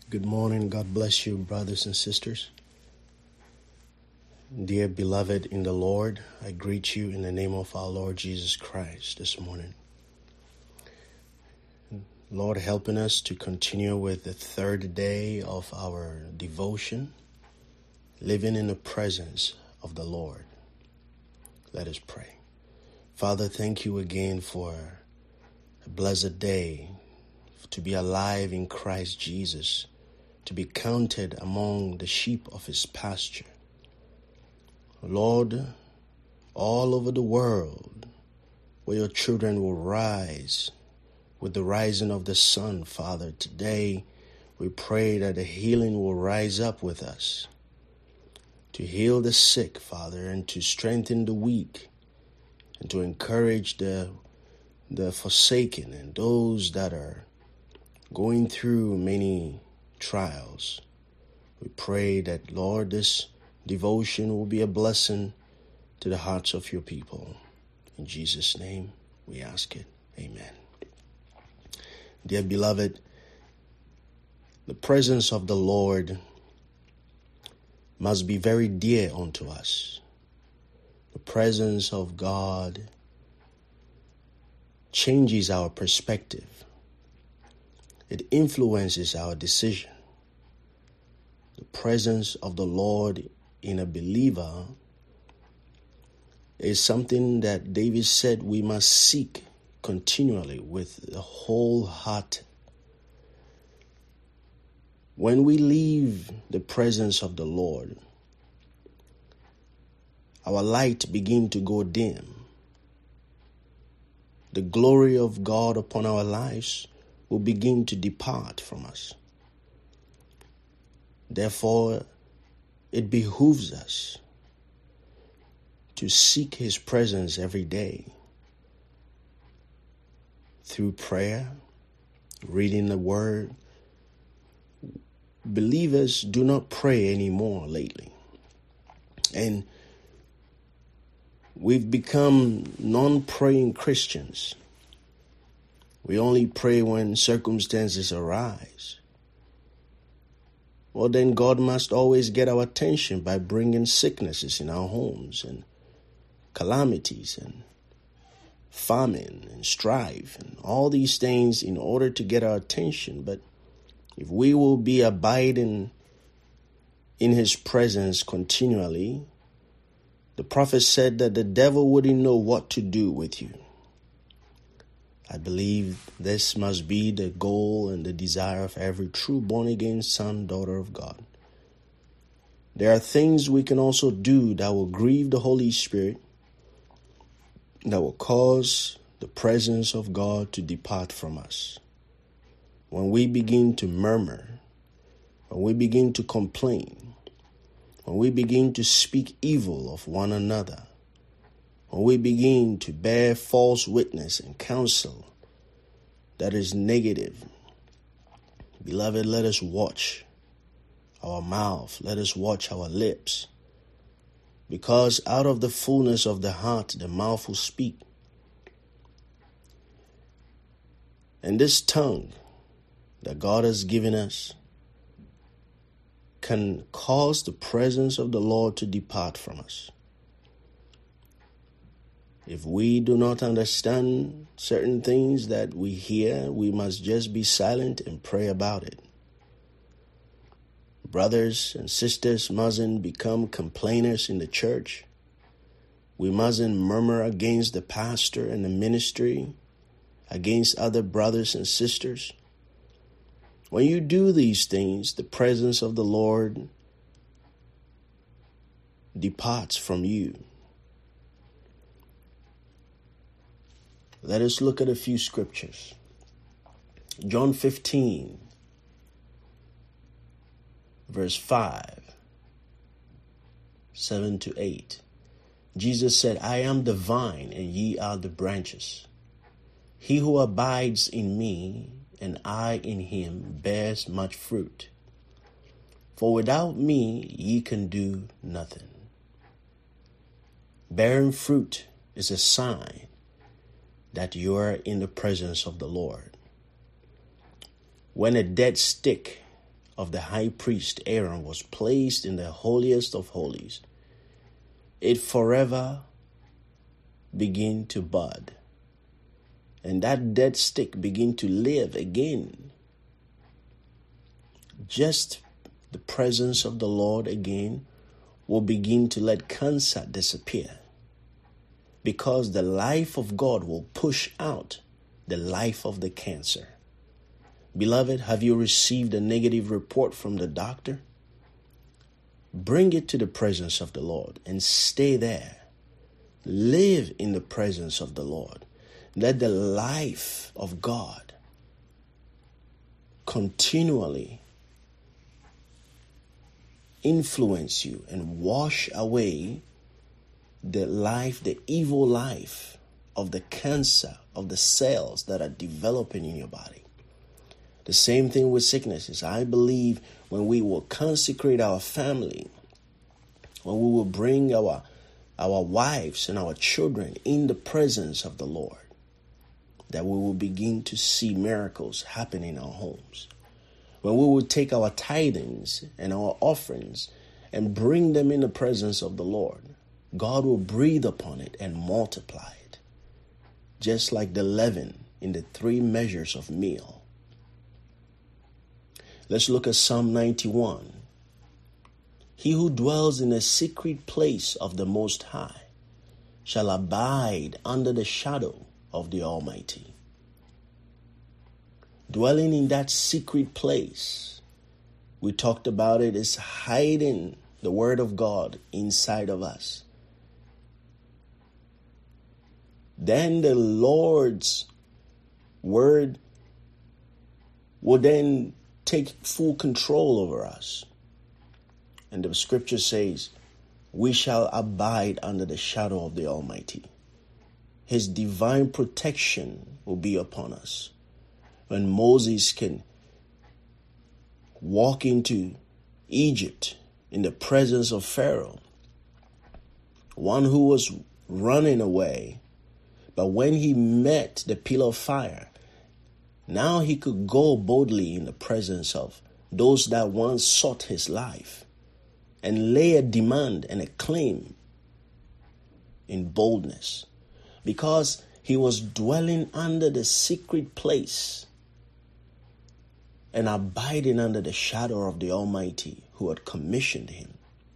Good morning. God bless you, brothers and sisters. Dear beloved in the Lord, I greet you in the name of our Lord Jesus Christ this morning. Lord, helping us to continue with the third day of our devotion, living in the presence of the Lord. Let us pray. Father, thank you again for a blessed day, to be alive in Christ Jesus, to be counted among the sheep of his pasture. Lord, all over the world, where your children will rise with the rising of the sun, Father, today we pray that the healing will rise up with us, to heal the sick, Father, and to strengthen the weak, and to encourage the forsaken and those that are going through many trials. We pray that, Lord, this devotion will be a blessing to the hearts of your people. In Jesus' name we ask it. Amen. Dear beloved, the presence of the Lord must be very dear unto us. The presence of God changes our perspective. It influences our decision. The presence of the Lord in a believer is something that David said we must seek continually with the whole heart. When we leave the presence of the Lord, our light begins to go dim. The glory of God upon our lives will begin to depart from us. Therefore, it behooves us to seek his presence every day through prayer, reading the word. Believers do not pray anymore lately. And we've become non-praying Christians. We only pray when circumstances arise. Well, then God must always get our attention by bringing sicknesses in our homes and calamities and famine and strife and all these things in order to get our attention. But if we will be abiding in his presence continually, the prophet said that the devil wouldn't know what to do with you. I believe this must be the goal and the desire of every true born-again son, daughter of God. There are things we can also do that will grieve the Holy Spirit, that will cause the presence of God to depart from us. When we begin to murmur, when we begin to complain, when we begin to speak evil of one another, when we begin to bear false witness and counsel that is negative, beloved, let us watch our mouth. Let us watch our lips. Because out of the fullness of the heart, the mouth will speak. And this tongue that God has given us can cause the presence of the Lord to depart from us. If we do not understand certain things that we hear, we must just be silent and pray about it. Brothers and sisters mustn't become complainers in the church. We mustn't murmur against the pastor and the ministry, against other brothers and sisters. When you do these things, the presence of the Lord departs from you. Let us look at a few scriptures. John 15, verse 5, 7 to 8. Jesus said, I am the vine, and ye are the branches. He who abides in me, and I in him, bears much fruit. For without me ye can do nothing. Bearing fruit is a sign that you are in the presence of the Lord. When a dead stick of the high priest Aaron was placed in the holiest of holies, it forever began to bud. And that dead stick began to live again. Just the presence of the Lord again will begin to let cancer disappear, because the life of God will push out the life of the cancer. Beloved, have you received a negative report from the doctor? Bring it to the presence of the Lord and stay there. Live in the presence of the Lord. Let the life of God continually influence you and wash away the evil life of the cancer, of the cells that are developing in your body. The same thing with sicknesses. I believe when we will consecrate our family, when we will bring our wives and our children in the presence of the Lord, that we will begin to see miracles happen in our homes. When we will take our tithings and our offerings and bring them in the presence of the Lord, God will breathe upon it and multiply it, just like the leaven in the 3 measures of meal. Let's look at Psalm 91. He who dwells in the secret place of the Most High shall abide under the shadow of the Almighty. Dwelling in that secret place, we talked about it, is hiding the Word of God inside of us. Then the Lord's Word will then take full control over us. And the scripture says, we shall abide under the shadow of the Almighty. His divine protection will be upon us. When Moses can walk into Egypt in the presence of Pharaoh, one who was running away, but when he met the pillar of fire, now he could go boldly in the presence of those that once sought his life and lay a demand and a claim in boldness, because he was dwelling under the secret place and abiding under the shadow of the Almighty who had commissioned him.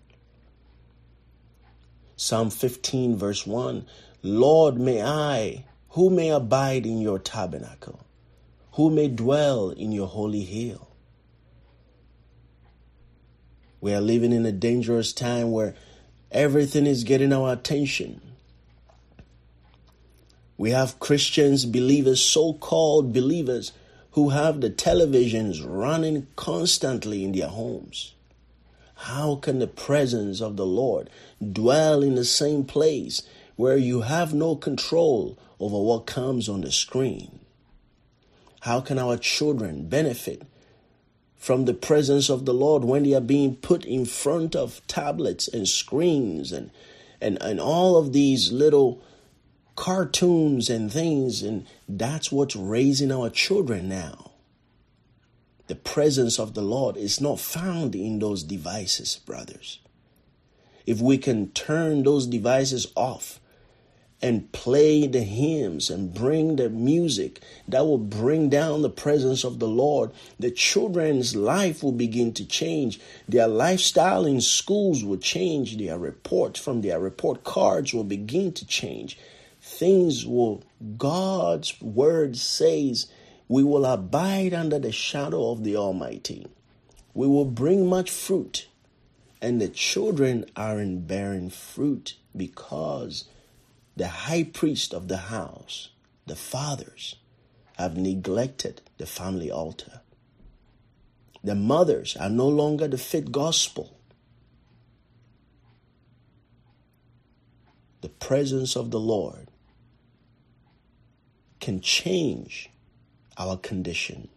Psalm 15 verse 1, Lord, who may abide in your tabernacle? Who may dwell in your holy hill? We are living in a dangerous time where everything is getting our attention. We have Christians, believers, so-called believers, who have the televisions running constantly in their homes. How can the presence of the Lord dwell in the same place where you have no control over what comes on the screen? How can our children benefit from the presence of the Lord when they are being put in front of tablets and screens and all of these little cartoons and things? And that's what's raising our children now. The presence of the Lord is not found in those devices, brothers. If we can turn those devices off and play the hymns and bring the music that will bring down the presence of the Lord, the children's life will begin to change. Their lifestyle in schools will change. Their reports from their report cards will begin to change. God's word says, we will abide under the shadow of the Almighty. We will bring much fruit. And the children aren't bearing fruit because the high priest of the house, the fathers, have neglected the family altar. The mothers are no longer the fit gospel. The presence of the Lord can change our condition.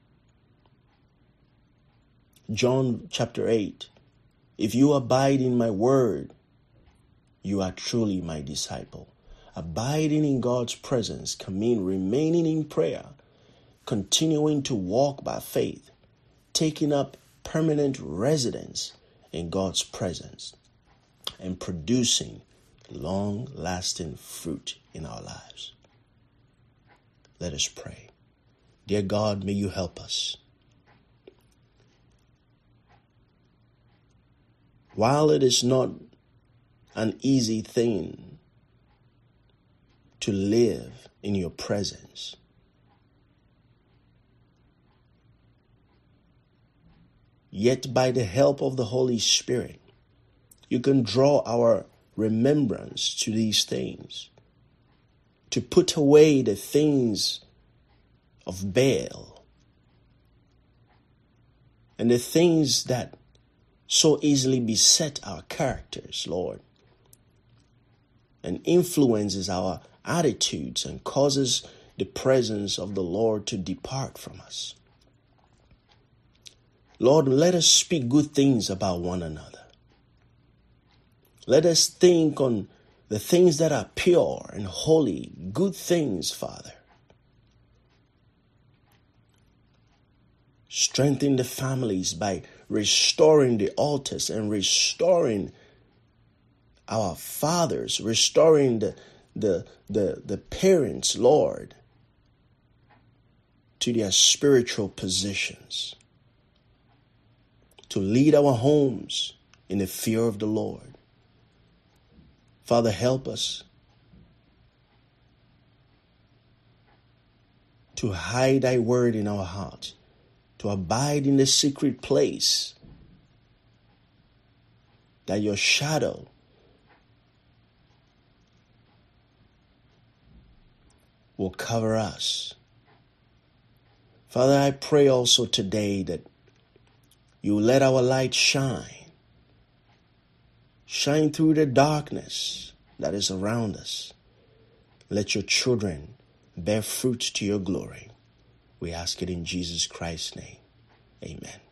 John chapter 8, if you abide in my word, you are truly my disciple. Abiding in God's presence can mean remaining in prayer, continuing to walk by faith, taking up permanent residence in God's presence and producing long-lasting fruit in our lives. Let us pray. Dear God, may you help us. While it is not an easy thing to live in your presence, yet by the help of the Holy Spirit, you can draw our remembrance to these things, to put away the things of Baal and the things that so easily beset our characters, Lord, and influences our attitudes and causes the presence of the Lord to depart from us. Lord, let us speak good things about one another. Let us think on the things that are pure and holy, good things, Father. Strengthen the families by restoring the altars and restoring our fathers, restoring the parents, Lord, to their spiritual positions, to lead our homes in the fear of the Lord. Father, help us to hide thy word in our heart, to abide in the secret place, that your shadow will cover us. Father, I pray also today that you let our light shine through the darkness that is around us. Let your children bear fruit to your glory. We ask it in Jesus Christ's name. Amen.